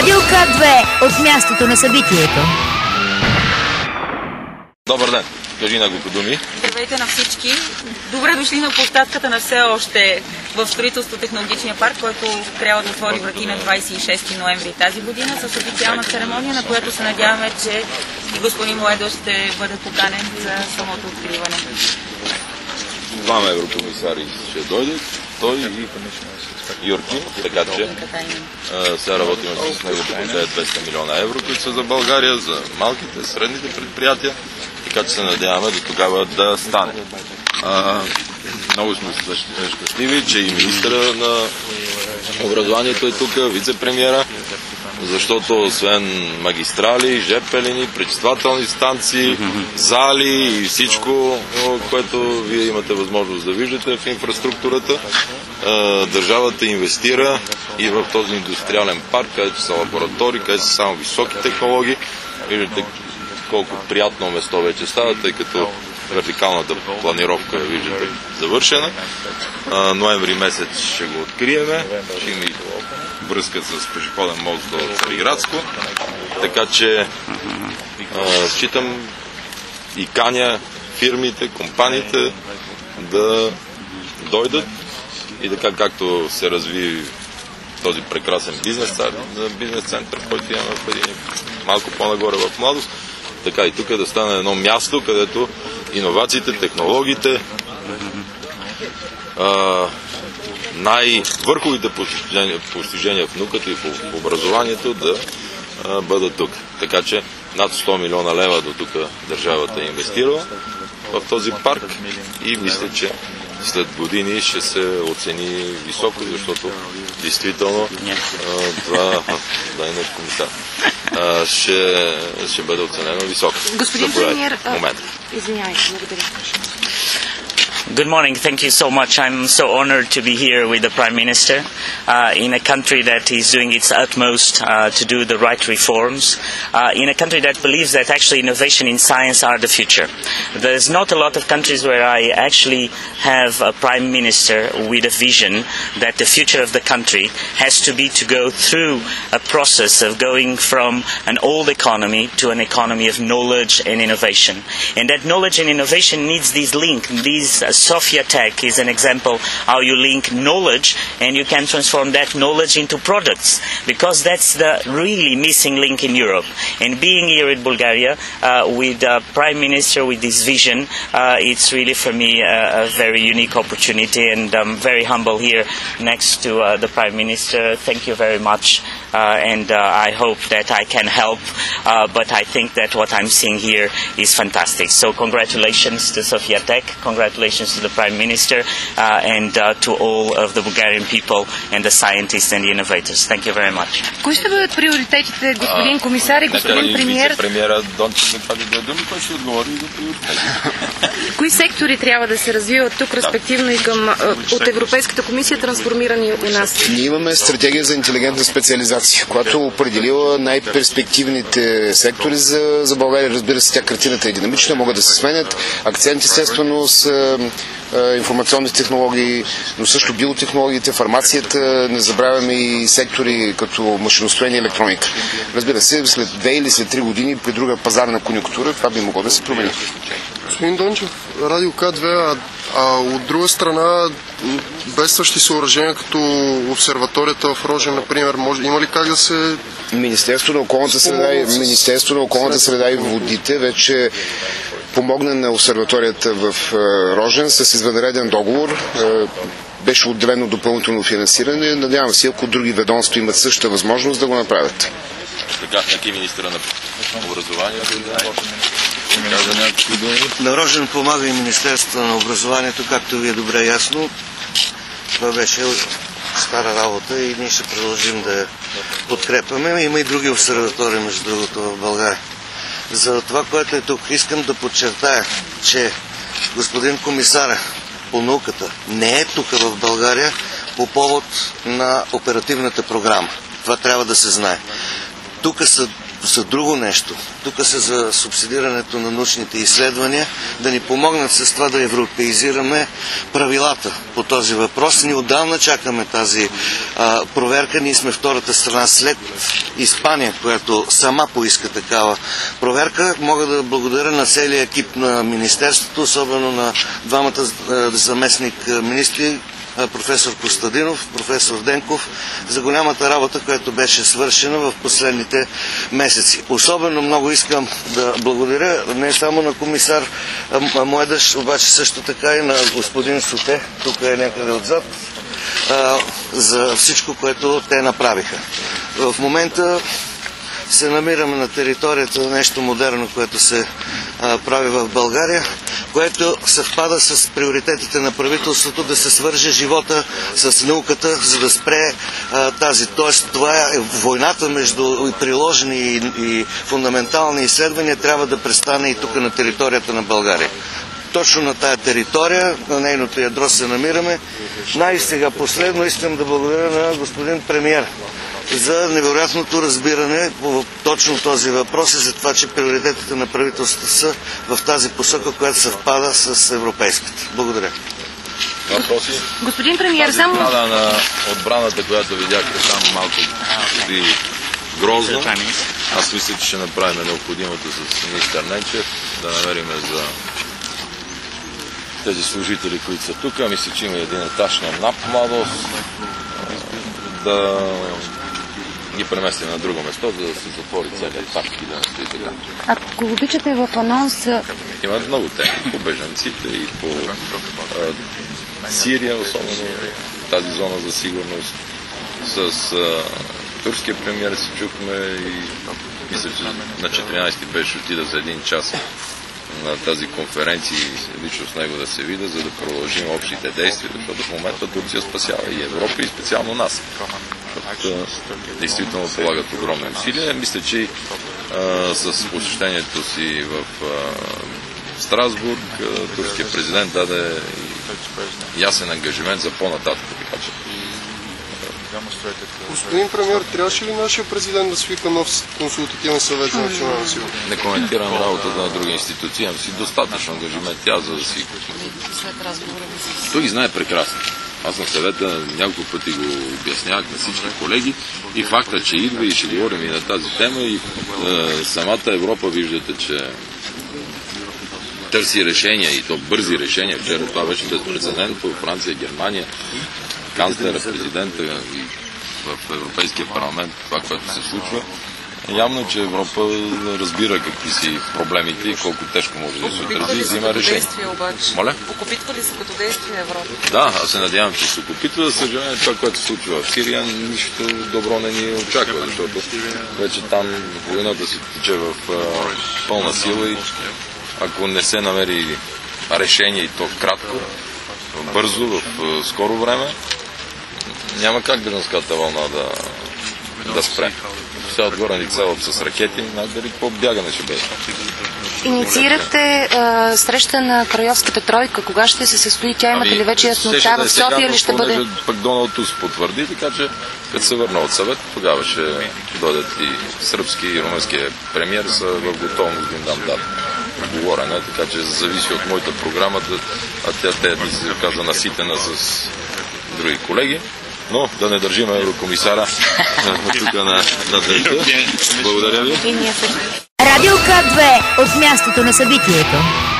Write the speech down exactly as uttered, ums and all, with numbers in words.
Радио К две от мястото на събитието. Добър ден! Кажи няколко думи. Здравейте на всички. Добре дошли на площадката на все още в строителство технологичния парк, който трябва да отвори врати на двадесет и шести ноември тази година с официална церемония, на която се надяваме, че и господин Моедос ще бъде поканен за самото откриване. Двама еврокомисари ще дойдат, той и Юрки, така че а, сега работим с него по двеста милиона евро, които са за България, за малките, средните предприятия, така че се надяваме до тогава да стане. А, много сме щастливи, че и министъра на образованието е тук, вице-премиера, защото освен магистрали, жп линии, пречиствателни станции, зали и всичко, което вие имате възможност да виждате в инфраструктурата, държавата инвестира и в този индустриален парк, където са лаборатории, където са само високи технологии. Виждате колко приятно место вече става, тъй като вертикалната планировка, виждате, завършена. А, ноември месец ще го откриеме. Ще има и връзка с пешеходен мост до Цариградско. Така че а, считам и каня фирмите, компаниите да дойдат и така както се разви този прекрасен бизнес, бизнес център, който имаме в един малко по-нагоре в Младост, така и тук да стане едно място, където иновациите, технологиите, най-върховите постижения, постижения в науката и в образованието да а, бъдат тук. Така че над сто милиона лева до тук държавата е инвестирала в този парк и мисля, че след години ще се оцени високо, защото действително а, това да е наш комисар. А, ще, ще бъде оценено високо. Господин премиер, извинявайте, благодаря. Good morning. Thank you so much. I'm so honored to be here with the Prime Minister uh, in a country that is doing its utmost uh, to do the right reforms, uh, in a country that believes that actually innovation in science are the future. There's not a lot of countries where I actually have a Prime Minister with a vision that the future of the country has to be to go through a process of going from an old economy to an economy of knowledge and innovation. And that knowledge and innovation needs this link, these uh, Sofia Tech is an example how you link knowledge and you can transform that knowledge into products, because that's the really missing link in Europe. And being here in Bulgaria uh, with the Prime Minister with this vision, uh, it's really for me a, a very unique opportunity, and I'm very humble here next to uh, the Prime Minister. Thank you very much, uh, and uh, I hope that I can help, uh, but I think that what I'm seeing here is fantastic. So congratulations to Sofia Tech, congratulations to the Prime Minister uh, and uh, to all of the Bulgarian people and the scientists and the innovators. Thank you very much. Кои ще бъдат приоритетите, господин комисар и господин премиер? Премиера Дончев да каже две думи, кой ще отговори за приоритетите. Кои сектори трябва да се развиват тук, респективно и към от Европейската комисия, трансформирани у нас? Ние имаме стратегия за интелигентна специализация, която определила най-перспективните сектори за, за България. Разбира се, тя картината е динамична, могат да се сменят. Акцент естествено с информационните технологии, но също биотехнологиите, фармацията, не забравяме и сектори като машиностроение и електроника. Разбира се, след две или след три години при друга пазарна конюнктура това би могло да се промени. Господин Дончев, Радио К две, а, а от друга страна бедстващи съоръжения като обсерваторията в Рожен, например, може, има ли как да се... Министерство на околната среда и, Министерство на околната среда и водите вече помогна на обсерваторията в Рожен с извънреден договор. Беше отделено допълнително финансиране. Надявам се, ако други ведомства имат същата възможност да го направят. Така, някакви министра на образованието? На Рожен помага и Министерството на образованието, както ви е добре ясно. Това беше стара работа и ние ще продължим да я подкрепяме. Има и други обсерватории, между другото, в България. За това, което е тук, искам да подчертая, че господин комисаря по науката не е тук в България по повод на оперативната програма. Това трябва да се знае. Тук са за друго нещо. Тук са за субсидирането на научните изследвания, да ни помогнат с това да европеизираме правилата по този въпрос. Ние отдавна чакаме тази а, проверка. Ние сме втората страна след Испания, която сама поиска такава проверка. Мога да благодаря на целия екип на Министерството, особено на двамата заместник министри, професор Костадинов, професор Денков, за голямата работа, която беше свършена в последните месеци. Особено много искам да благодаря не само на комисар Моедаш, обаче също така и на господин Соте, тук е някъде отзад, за всичко, което те направиха. В момента се намираме на територията на нещо модерно, което се а, прави в България, което съвпада с приоритетите на правителството да се свърже живота с науката, за да спре а, тази. Тоест, това е войната между приложени и, и фундаментални изследвания трябва да престане и тук на територията на България. Точно на тая територия, на нейното ядро се намираме. Най-сега последно искам да благодаря на господин премиер за невероятното разбиране по точно този въпрос и за това, че приоритетите на правителството са в тази посока, която съвпада с европейската. Благодаря. Въпроси? Господин премиер, само... Отбрана на отбраната, която видяхте там малко и грозно. Аз мисля, че ще направим необходимото с министър Ненчев, да намерим за тези служители, които са тук. Мисля, че има един етаж на НАП младост. Да ги преместим на друго место, за да се затвори целият парк и да не стои така. Ако обичате в анонса... Има много теми по бежанците и по а, Сирия, особено тази зона за сигурност. С а, турския премиер се чухме и мисля, че на четиринайсети беше отида за един час на тази конференция и лично с него да се видя, за да продължим общите действия, защото в момента Турция спасява и Европа, и специално нас. Защото действително полагат огромни усилия. Мисля, че а, с посещението си в а, Страсбург, а, турският президент даде ясен ангажимент за по-нататък. Така че Господин премиер, трябваше ли нашия президент да свика нов консултативен съвет за национална сигурност? Не коментирам работата на други институции, имам си достатъчно ангажимент тя, за да си... Той ги знае прекрасно. Аз на съвета няколко пъти го обяснявах на всички колеги и факта, че идва и ще говорим и на тази тема и е, самата Европа виждате, че търси решения и то бързи решения. Вчера това беше безпрецедентно в Франция, Германия, канцлера, президента и в Европейския парламент, това, което се случва. Явно, че Европа разбира какви си проблемите и колко тежко може да се отрази и взима решение. Моля? Окупитва ли се като действие Европа? Да, аз се надявам, че се окупитва. За съжаление, това, което се случва в Сирия, нищо добро не ни очаква, защото вече там войната се тече в а, пълна сила и ако не се намери решение и то кратко, бързо, в а, скоро време, няма как бежанската вълна да, да спре. Сега отгоре ни целят с ракети, надали какво бягане ще бъде. Инициирахте а, среща на Крайовската тройка. Кога ще се състои тя? Имате ли вече яснота? В София ли ще бъде? Пък Доналд Туск потвърди, така че като се върна от съвет, тогава ще дойдат и сръбски и румънския премиер са в готовност да им дам дата. Говорена, така че зависи от моята програма, а тя те да се казва наситена с други колеги. Но да не държим еврокомисара тук на, на дъжда. Благодаря ви. Радио К две от мястото на събитието.